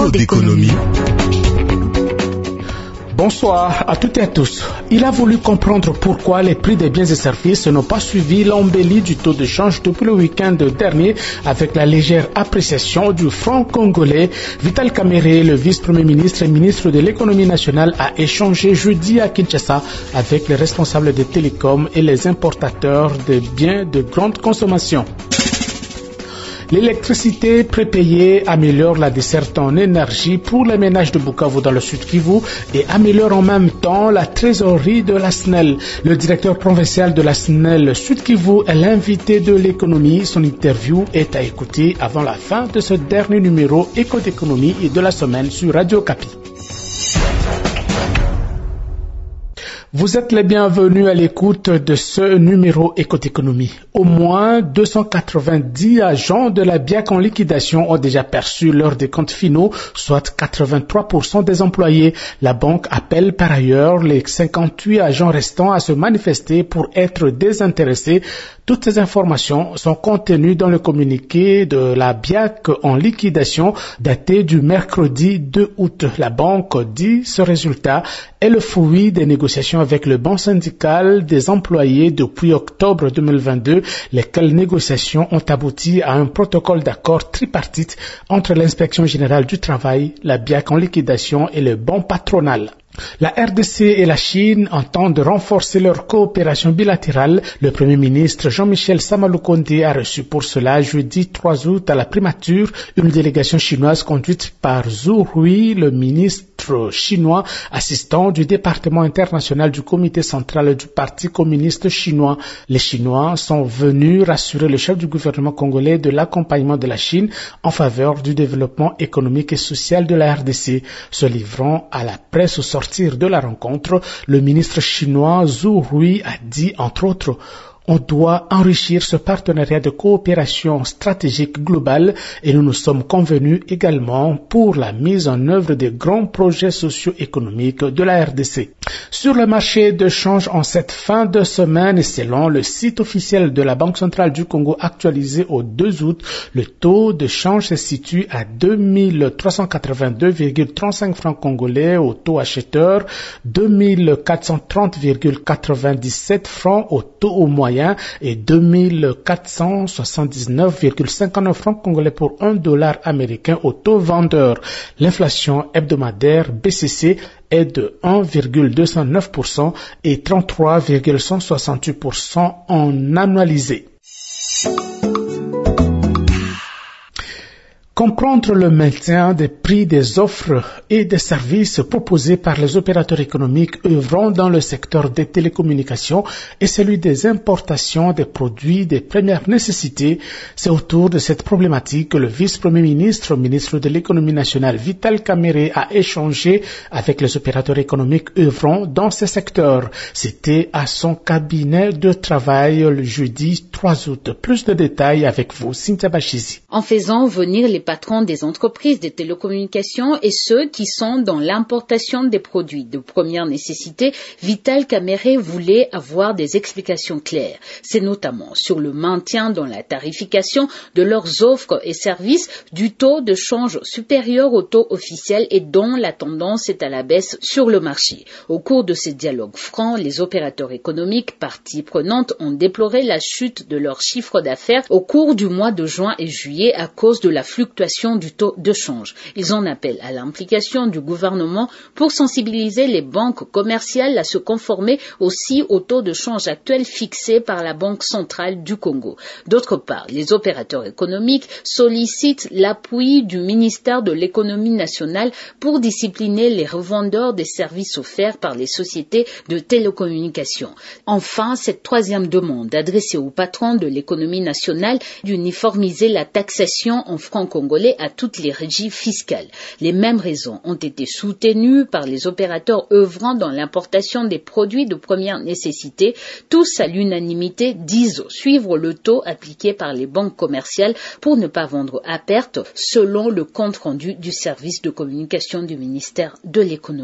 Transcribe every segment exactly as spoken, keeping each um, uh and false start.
Écho d'économie. Bonsoir à toutes et à tous. Il a voulu comprendre pourquoi les prix des biens et services n'ont pas suivi l'embellie du taux de change depuis le week-end dernier avec la légère appréciation du franc congolais. Vital Kamerhe, le vice-premier ministre et ministre de l'économie nationale, a échangé jeudi à Kinshasa avec les responsables des télécoms et les importateurs de biens de grande consommation. L'électricité prépayée améliore la desserte en énergie pour les ménages de Bukavu dans le Sud Kivu et améliore en même temps la trésorerie de la S N E L. Le directeur provincial de la S N E L Sud Kivu est l'invité de l'économie. Son interview est à écouter avant la fin de ce dernier numéro Écho d'économie et de la semaine sur Radio Kapi. Vous êtes les bienvenus à l'écoute de ce numéro Éco d'économie. Au moins deux cent quatre-vingt-dix agents de la B I A C en liquidation ont déjà perçu leurs décomptes finaux, soit quatre-vingt-trois pour cent des employés. La banque appelle par ailleurs les cinquante-huit agents restants à se manifester pour être désintéressés. Toutes ces informations sont contenues dans le communiqué de la B I A C en liquidation daté du mercredi deux août. La banque dit ce résultat est le fruit des négociations avec le banc syndical des employés depuis octobre deux mille vingt-deux, lesquelles négociations ont abouti à un protocole d'accord tripartite entre l'inspection générale du travail, la B I A C en liquidation et le banc patronal. La R D C et la Chine entendent renforcer leur coopération bilatérale. Le Premier ministre Jean-Michel Samaloukonde a reçu pour cela jeudi trois août à la primature une délégation chinoise conduite par Zhu Rui, le ministre chinois assistant du département international du comité central du Parti communiste chinois. Les Chinois sont venus rassurer le chef du gouvernement congolais de l'accompagnement de la Chine en faveur du développement économique et social de la R D C. Se livrant à la presse au sortir de la rencontre, le ministre chinois Zhu Rui a dit entre autres: on doit enrichir ce partenariat de coopération stratégique globale et nous nous sommes convenus également pour la mise en œuvre des grands projets socio-économiques de la R D C. Sur le marché de change en cette fin de semaine et selon le site officiel de la Banque centrale du Congo actualisé au deux août, le taux de change se situe à deux mille trois cent quatre-vingt-deux virgule trente-cinq francs congolais au taux acheteur, deux mille quatre cent trente virgule quatre-vingt-dix-sept francs au taux au moyen et deux mille quatre cent soixante-dix-neuf virgule cinquante-neuf francs congolais pour un dollar américain au taux vendeur. L'inflation hebdomadaire B C C est de un virgule deux cent neuf pour cent et trente-trois virgule cent soixante-huit pour cent en annualisé. Comprendre le maintien des prix des offres et des services proposés par les opérateurs économiques œuvrant dans le secteur des télécommunications et celui des importations des produits des premières nécessités, c'est autour de cette problématique que le vice-premier ministre, ministre de l'économie nationale Vital Kamerhe a échangé avec les opérateurs économiques œuvrant dans ces secteurs. C'était à son cabinet de travail le jeudi trois août. Plus de détails avec vous, Cynthia Bachizi. En faisant venir les patrons des entreprises de télécommunications et ceux qui sont dans l'importation des produits de première nécessité, Vital Kamerhe voulait avoir des explications claires. C'est notamment sur le maintien dans la tarification de leurs offres et services du taux de change supérieur au taux officiel et dont la tendance est à la baisse sur le marché. Au cours de ces dialogues francs, les opérateurs économiques, parties prenantes, ont déploré la chute de leur chiffre d'affaires au cours du mois de juin et juillet à cause de la fluctuation du taux de change. Ils en appellent à l'implication du gouvernement pour sensibiliser les banques commerciales à se conformer aussi au taux de change actuel fixé par la Banque centrale du Congo. D'autre part, les opérateurs économiques sollicitent l'appui du ministère de l'économie nationale pour discipliner les revendeurs des services offerts par les sociétés de télécommunications. Enfin, cette troisième demande adressée aux patrons de l'économie nationale d'uniformiser la taxation en francs congolais à toutes les régies fiscales. Les mêmes raisons ont été soutenues par les opérateurs œuvrant dans l'importation des produits de première nécessité. Tous à l'unanimité disent suivre le taux appliqué par les banques commerciales pour ne pas vendre à perte, selon le compte rendu du service de communication du ministère de l'économie.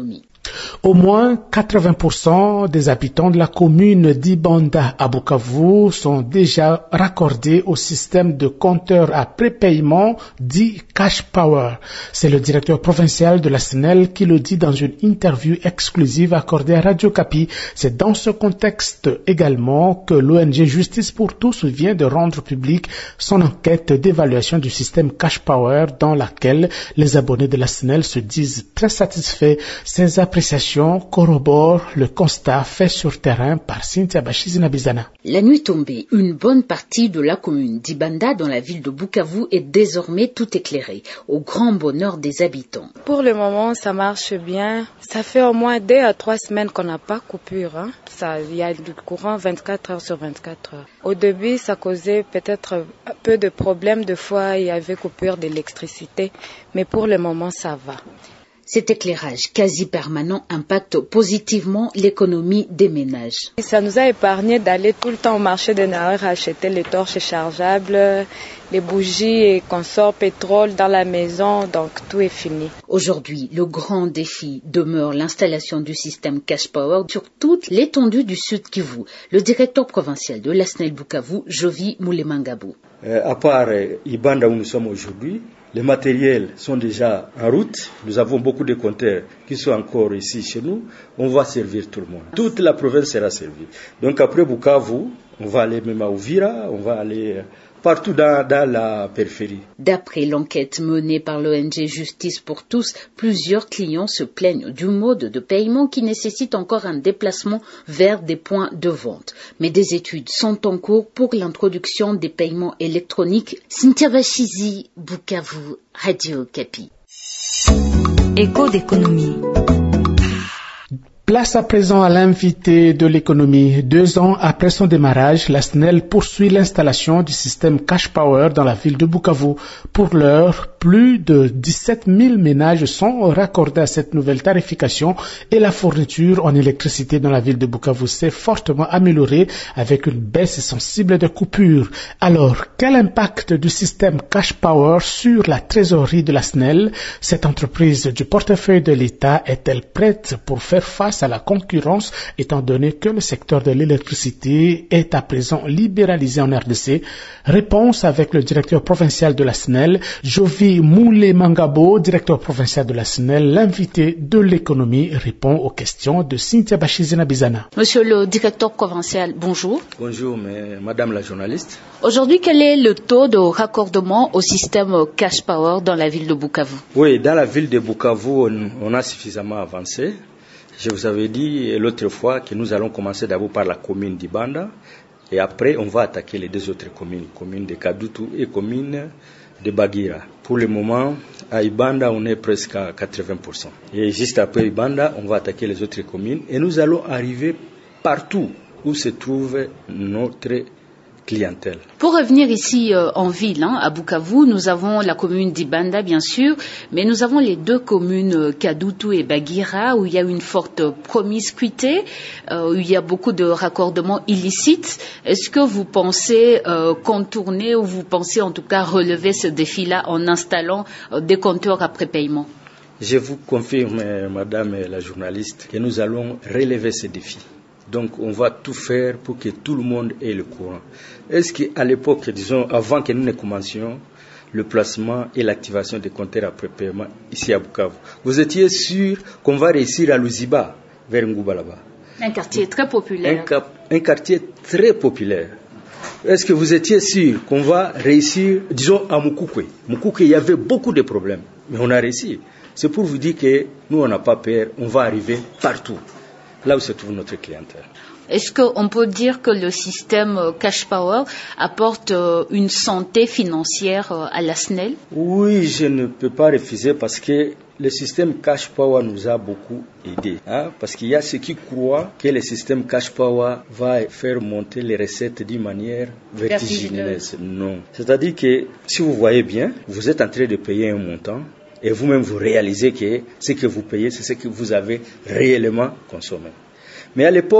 Au moins quatre-vingts pour cent des habitants de la commune d'Ibanda à Bukavu sont déjà raccordés au système de compteur à prépaiement dit Cash Power. C'est le directeur provincial de la S N E L qui le dit dans une interview exclusive accordée à Radio Kapi. C'est dans ce contexte également que l'O N G Justice pour tous vient de rendre public son enquête d'évaluation du système Cash Power dans laquelle les abonnés de la S N E L se disent très satisfaits. Ces appréciations corrobore le constat fait sur terrain par Cynthia Bachizinabizana. La nuit tombée, une bonne partie de la commune d'Ibanda dans la ville de Bukavu est désormais tout éclairée, au grand bonheur des habitants. Pour le moment, ça marche bien. Ça fait au moins deux à trois semaines qu'on n'a pas coupure. Hein. Ça, il y a du courant vingt-quatre heures sur vingt-quatre heures. Au début, ça causait peut-être un peu de problèmes. Des fois, il y avait coupure d'électricité. Mais pour le moment, ça va. Cet éclairage quasi permanent impacte positivement l'économie des ménages. Ça nous a épargné d'aller tout le temps au marché de Naër acheter les torches chargeables, les bougies et consorts pétrole dans la maison, donc tout est fini. Aujourd'hui, le grand défi demeure l'installation du système Cash Power sur toute l'étendue du Sud Kivu. Le directeur provincial de l'A S N E L Bukavu, Jovi Moulemangabou. Euh, à part euh, Ibanda où nous sommes aujourd'hui, les matériels sont déjà en route. Nous avons beaucoup de compteurs qui sont encore ici chez nous. On va servir tout le monde. Toute la province sera servie. Donc après Bukavu, on va aller même à Uvira, on va aller partout dans, dans la périphérie. D'après l'enquête menée par l'O N G Justice pour tous, plusieurs clients se plaignent du mode de paiement qui nécessite encore un déplacement vers des points de vente. Mais des études sont en cours pour l'introduction des paiements électroniques. Cynthia Bachizi, Bukavu, Radio Kapi. Écho d'économie. Place à présent à l'invité de l'économie. Deux ans après son démarrage, la S N E L poursuit l'installation du système Cash Power dans la ville de Bukavu. Pour l'heure, plus de dix-sept mille ménages sont raccordés à cette nouvelle tarification et la fourniture en électricité dans la ville de Bukavu s'est fortement améliorée avec une baisse sensible de coupures. Alors, quel impact du système Cash Power sur la trésorerie de la S N E L? Cette entreprise du portefeuille de l'État est-elle prête pour faire face à la concurrence, étant donné que le secteur de l'électricité est à présent libéralisé en R D C? Réponse avec le directeur provincial de la S N E L, Jovi Moulemangabou, directeur provincial de la S N E L. L'invité de l'économie répond aux questions de Cynthia Bachizinabizana. Monsieur le directeur provincial, bonjour. Bonjour, mais, madame la journaliste. Aujourd'hui, quel est le taux de raccordement au système Cash Power dans la ville de Bukavu? Oui, dans la ville de Bukavu, on, on a suffisamment avancé. Je vous avais dit l'autre fois que nous allons commencer d'abord par la commune d'Ibanda et après on va attaquer les deux autres communes, commune de Kadutu et commune de Bagira. Pour le moment, à Ibanda, on est presque à quatre-vingts pour cent. Et juste après Ibanda, on va attaquer les autres communes et nous allons arriver partout où se trouve notre clientèle. Pour revenir ici euh, en ville, hein, à Bukavu, nous avons la commune d'Ibanda, bien sûr, mais nous avons les deux communes euh, Kadutu et Bagira, où il y a une forte promiscuité, euh, où il y a beaucoup de raccordements illicites. Est-ce que vous pensez euh, contourner ou vous pensez en tout cas relever ce défi-là en installant euh, des compteurs après paiement? Je vous confirme, madame la journaliste, que nous allons relever ce défi. Donc, on va tout faire pour que tout le monde ait le courant. Est-ce qu'à l'époque, disons, avant que nous ne commencions le placement et l'activation des compteurs après paiement ici à Bukavu, vous étiez sûr qu'on va réussir à Luziba, vers Ngouba là-bas? Un quartier très populaire. Un, cap- un quartier très populaire. Est-ce que vous étiez sûr qu'on va réussir, disons, à Mukukwe? Mukukwe, il y avait beaucoup de problèmes, mais on a réussi. C'est pour vous dire que nous, on n'a pas peur, on va arriver partout, là où se trouve notre clientèle. Est-ce qu'on peut dire que le système Cash Power apporte une santé financière à la S N E L? Oui, je ne peux pas refuser parce que le système Cash Power nous a beaucoup aidé. Hein, parce qu'il y a ceux qui croient que le système Cash Power va faire monter les recettes d'une manière vertigineuse. Non. C'est-à-dire que si vous voyez bien, vous êtes en train de payer un montant et vous-même vous réalisez que ce que vous payez, c'est ce que vous avez réellement consommé. Mais à l'époque,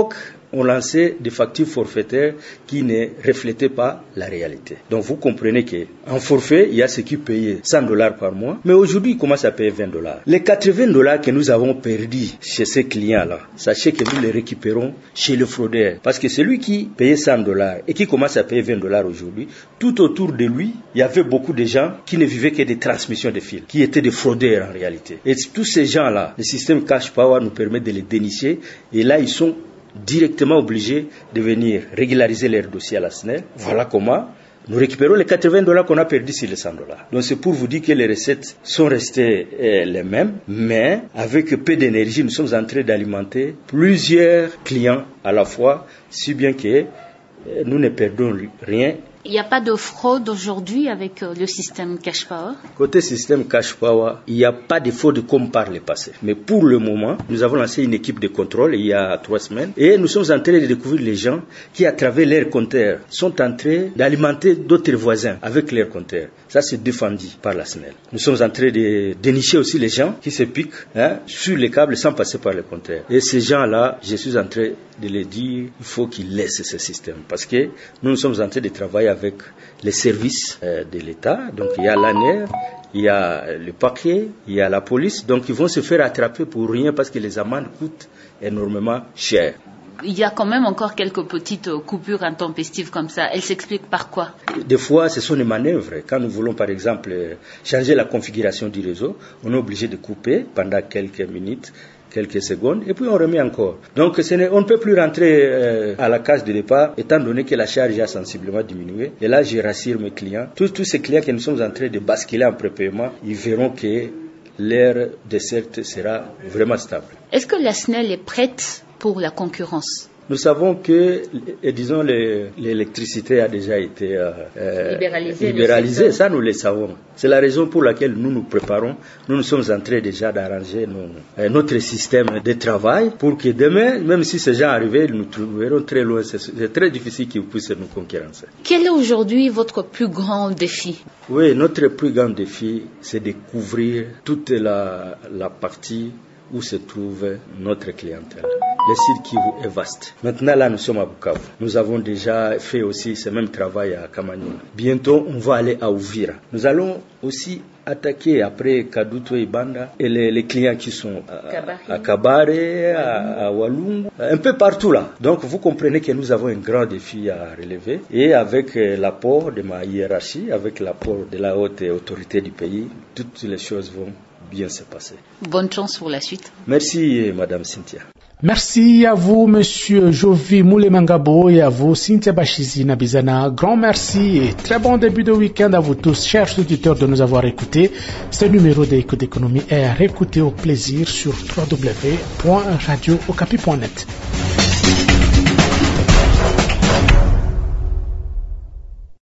on lançait des factures forfaitaires qui ne reflétaient pas la réalité. Donc vous comprenez qu'en forfait, il y a ceux qui payaient cent dollars par mois, mais aujourd'hui, ils commencent à payer vingt dollars. Les quatre-vingts dollars que nous avons perdus chez ces clients-là, sachez que nous les récupérons chez le fraudeur. Parce que celui qui payait cent dollars et qui commence à payer vingt dollars aujourd'hui, tout autour de lui, il y avait beaucoup de gens qui ne vivaient que des transmissions de fils, qui étaient des fraudeurs en réalité. Et tous ces gens-là, le système Cash Power nous permet de les dénicher, et là, ils sont directement obligés de venir régulariser leur dossier à la S N E L. Voilà comment nous récupérons les quatre-vingts dollars qu'on a perdus sur les cent dollars. Donc c'est pour vous dire que les recettes sont restées euh, les mêmes, mais avec peu d'énergie, nous sommes en train d'alimenter plusieurs clients à la fois, si bien que euh, nous ne perdons rien. Il n'y a pas de fraude aujourd'hui avec le système Cash Power? Côté système Cash Power, il n'y a pas de fraude comme par le passé. Mais pour le moment, nous avons lancé une équipe de contrôle il y a trois semaines et nous sommes en train de découvrir les gens qui, à travers leurs compteurs, sont en train d'alimenter d'autres voisins avec leurs compteurs. Ça, c'est défendu par la S N E L. Nous sommes en train de dénicher aussi les gens qui se piquent hein, sur les câbles sans passer par les compteurs. Et ces gens-là, je suis en train de les dire, il faut qu'ils laissent ce système parce que nous, nous sommes en train de travailler avec les services euh, de l'État. Donc il y a l'A N E R, il y a le parquet, il y a la police. Donc ils vont se faire attraper pour rien parce que les amendes coûtent énormément cher. Il y a quand même encore quelques petites coupures intempestives comme ça. Elles s'expliquent par quoi? Des fois, ce sont des manœuvres. Quand nous voulons, par exemple, changer la configuration du réseau, on est obligé de couper pendant quelques minutes, quelques secondes, et puis on remet encore. Donc ce n'est, on ne peut plus rentrer euh, à la case de départ, étant donné que la charge a sensiblement diminué. Et là, je rassure mes clients. Tous, tous ces clients que nous sommes en train de basculer en prépaiement, ils verront que leur desserte sera vraiment stable. Est-ce que la S N E L est prête pour la concurrence? Nous savons que, et disons, les, l'électricité a déjà été euh, libéralisée. libéralisée. Ça, nous le savons. C'est la raison pour laquelle nous nous préparons. Nous nous sommes en train déjà d'arranger nos, euh, notre système de travail pour que demain, même si ces gens arrivaient, nous trouverons très loin. C'est, c'est très difficile qu'ils puissent nous concurrencer. Quel est aujourd'hui votre plus grand défi? Oui, notre plus grand défi, c'est de couvrir toute la, la partie où se trouve notre clientèle. Le site Kivu est vaste. Maintenant, là, nous sommes à Bukavu. Nous avons déjà fait aussi ce même travail à Kamanyola. Bientôt, on va aller à Uvira. Nous allons aussi attaquer après Kadutu et Banda et les, les clients qui sont à, à Kabare, à, à Walungu, un peu partout là. Donc, vous comprenez que nous avons un grand défi à relever. Et avec l'apport de ma hiérarchie, avec l'apport de la haute autorité du pays, toutes les choses vont bien se passer. Bonne chance pour la suite. Merci, Madame Cynthia. Merci à vous, Monsieur Jovi Moulemangabo, et à vous, Cynthia Bachizi Nabizana. Grand merci et très bon début de week-end à vous tous, chers auditeurs, de nous avoir écoutés. Ce numéro d'Éco d'économie est à réécouter au plaisir sur w w w point radio okapi point net.